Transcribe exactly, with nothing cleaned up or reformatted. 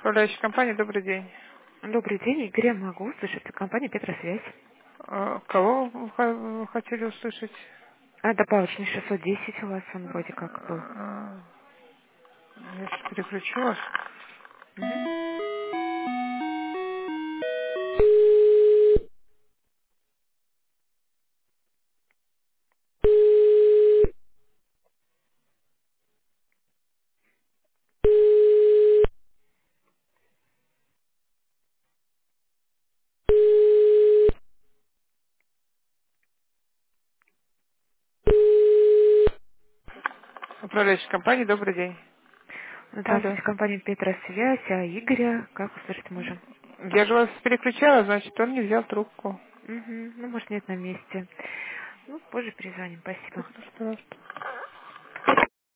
Управляющая компания, добрый день. Добрый день, Игорь, я могу услышать компания Петросвязь. А, Кого вы х- вы хотели услышать? А добавочный шестьсот десять у вас он вроде как был. А, Я сейчас переключу вас. Мгм. Управляющая компания, добрый день. Алло. Здравствуйте, компания Петросвязь, а Игоря как услышать можем? Я же вас переключала, значит, он не взял трубку. Угу. Ну, может, нет на месте. Ну, позже перезвоним, спасибо. Хорошо, пожалуйста.